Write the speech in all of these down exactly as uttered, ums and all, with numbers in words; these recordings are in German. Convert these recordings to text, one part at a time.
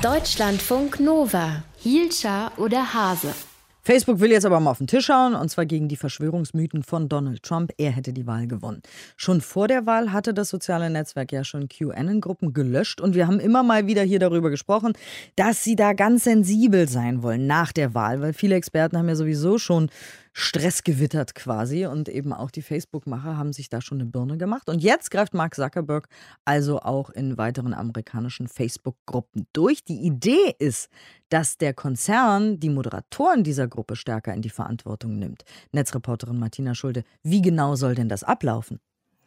Deutschlandfunk Nova. Hielscher oder Hase? Facebook will jetzt aber mal auf den Tisch hauen, und zwar gegen die Verschwörungsmythen von Donald Trump. Er hätte die Wahl gewonnen. Schon vor der Wahl hatte das soziale Netzwerk ja schon QAnon-Gruppen gelöscht. Und wir haben immer mal wieder hier darüber gesprochen, dass sie da ganz sensibel sein wollen nach der Wahl. Weil viele Experten haben ja sowieso schon Stress gewittert quasi. Und eben auch die Facebook-Macher haben sich da schon eine Birne gemacht. Und jetzt greift Mark Zuckerberg also auch in weiteren amerikanischen Facebook-Gruppen durch. Die Idee ist, dass der Konzern die Moderatoren dieser Gruppe stärker in die Verantwortung nimmt. Netzreporterin Martina Schulte, wie genau soll denn das ablaufen?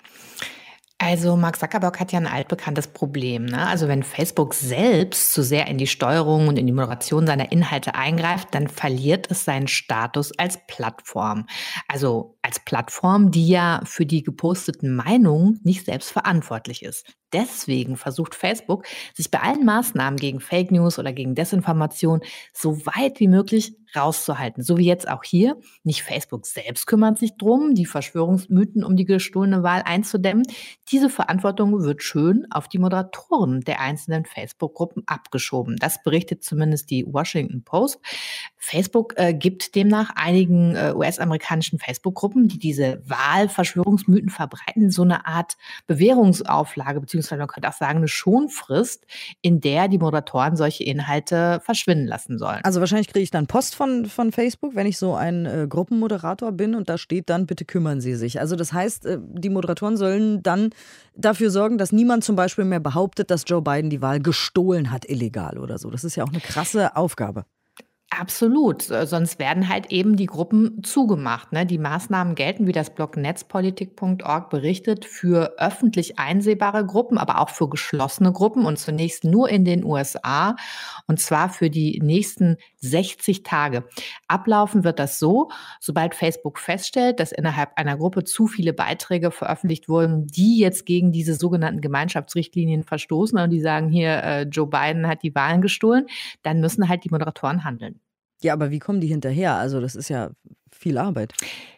Also Mark Zuckerberg hat ja ein altbekanntes Problem, ne? Also wenn Facebook selbst zu sehr in die Steuerung und in die Moderation seiner Inhalte eingreift, dann verliert es seinen Status als Plattform. Also als Plattform, die ja für die geposteten Meinungen nicht selbst verantwortlich ist. Deswegen versucht Facebook, sich bei allen Maßnahmen gegen Fake News oder gegen Desinformation so weit wie möglich rauszuhalten. So wie jetzt auch hier. Nicht Facebook selbst kümmert sich drum, die Verschwörungsmythen um die gestohlene Wahl einzudämmen. Diese Verantwortung wird schön auf die Moderatoren der einzelnen Facebook-Gruppen abgeschoben. Das berichtet zumindest die Washington Post. Facebook äh, gibt demnach einigen äh, U S-amerikanischen Facebook-Gruppen, die diese Wahlverschwörungsmythen verbreiten, so eine Art Bewährungsauflage, beziehungsweise man könnte auch sagen, eine Schonfrist, in der die Moderatoren solche Inhalte verschwinden lassen sollen. Also wahrscheinlich kriege ich dann Post von, von Facebook, wenn ich so ein äh, Gruppenmoderator bin, und da steht dann, bitte kümmern Sie sich. Also das heißt, äh, die Moderatoren sollen dann dafür sorgen, dass niemand zum Beispiel mehr behauptet, dass Joe Biden die Wahl gestohlen hat, illegal oder so. Das ist ja auch eine krasse Aufgabe. Absolut, sonst werden halt eben die Gruppen zugemacht. Ne? Die Maßnahmen gelten, wie das Blog netzpolitik punkt org berichtet, für öffentlich einsehbare Gruppen, aber auch für geschlossene Gruppen und zunächst nur in den U S A, und zwar für die nächsten sechzig Tage. Ablaufen wird das so: Sobald Facebook feststellt, dass innerhalb einer Gruppe zu viele Beiträge veröffentlicht wurden, die jetzt gegen diese sogenannten Gemeinschaftsrichtlinien verstoßen und die sagen, hier, äh, Joe Biden hat die Wahlen gestohlen, dann müssen halt die Moderatoren handeln. Ja, aber wie kommen die hinterher? Also das ist ja viel Arbeit.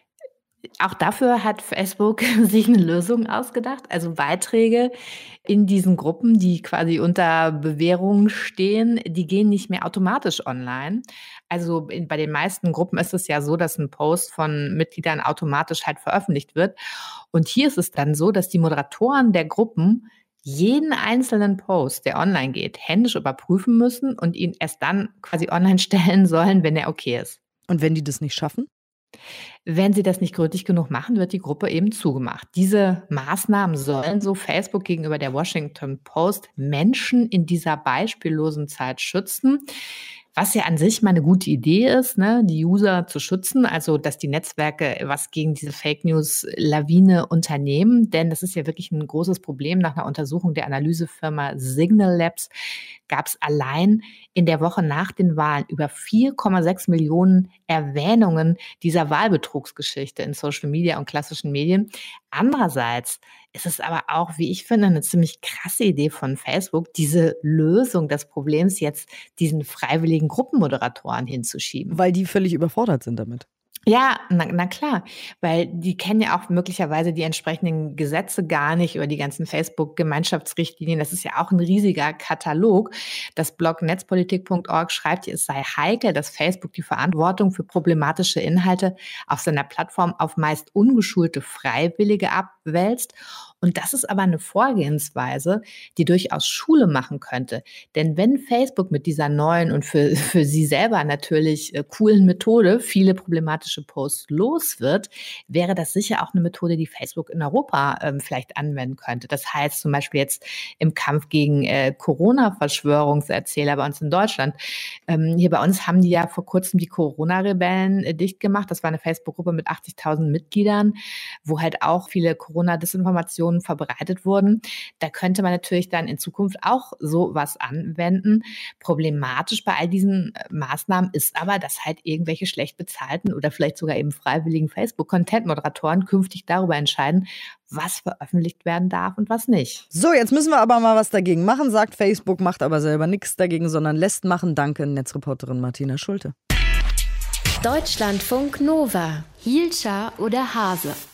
Auch dafür hat Facebook sich eine Lösung ausgedacht. Also Beiträge in diesen Gruppen, die quasi unter Bewährung stehen, die gehen nicht mehr automatisch online. Also in, bei den meisten Gruppen ist es ja so, dass ein Post von Mitgliedern automatisch halt veröffentlicht wird. Und hier ist es dann so, dass die Moderatoren der Gruppen jeden einzelnen Post, der online geht, händisch überprüfen müssen und ihn erst dann quasi online stellen sollen, wenn er okay ist. Und wenn die das nicht schaffen? Wenn sie das nicht gründlich genug machen, wird die Gruppe eben zugemacht. Diese Maßnahmen sollen, so Facebook gegenüber der Washington Post, Menschen in dieser beispiellosen Zeit schützen. Was ja an sich mal eine gute Idee ist, ne, die User zu schützen, also dass die Netzwerke was gegen diese Fake-News-Lawine unternehmen. Denn das ist ja wirklich ein großes Problem. Nach einer Untersuchung der Analysefirma Signal Labs gab es allein in der Woche nach den Wahlen über vier Komma sechs Millionen Erwähnungen dieser Wahlbetrugsgeschichte in Social Media und klassischen Medien. Andererseits ist es aber auch, wie ich finde, eine ziemlich krasse Idee von Facebook, diese Lösung des Problems jetzt diesen freiwilligen Gruppenmoderatoren hinzuschieben. Weil die völlig überfordert sind damit. Ja, na, na klar, weil die kennen ja auch möglicherweise die entsprechenden Gesetze gar nicht oder die ganzen Facebook-Gemeinschaftsrichtlinien. Das ist ja auch ein riesiger Katalog. Das Blog netzpolitik punkt org schreibt, es sei heikel, dass Facebook die Verantwortung für problematische Inhalte auf seiner Plattform auf meist ungeschulte Freiwillige abwälzt. Und das ist aber eine Vorgehensweise, die durchaus Schule machen könnte. Denn wenn Facebook mit dieser neuen und für, für sie selber natürlich äh, coolen Methode viele problematische Posts los wird, wäre das sicher auch eine Methode, die Facebook in Europa ähm, vielleicht anwenden könnte. Das heißt zum Beispiel jetzt im Kampf gegen äh, Corona-Verschwörungserzähler bei uns in Deutschland. Ähm, hier bei uns haben die ja vor kurzem die Corona-Rebellen äh, dicht gemacht. Das war eine Facebook-Gruppe mit achtzigtausend Mitgliedern, wo halt auch viele Corona-Desinformationen verbreitet wurden. Da könnte man natürlich dann in Zukunft auch sowas anwenden. Problematisch bei all diesen Maßnahmen ist aber, dass halt irgendwelche schlecht bezahlten oder vielleicht sogar eben freiwilligen Facebook-Content-Moderatoren künftig darüber entscheiden, was veröffentlicht werden darf und was nicht. So, jetzt müssen wir aber mal was dagegen machen, sagt Facebook, macht aber selber nichts dagegen, sondern lässt machen. Danke, Netzreporterin Martina Schulte. Deutschlandfunk Nova. Hielscher oder Hase?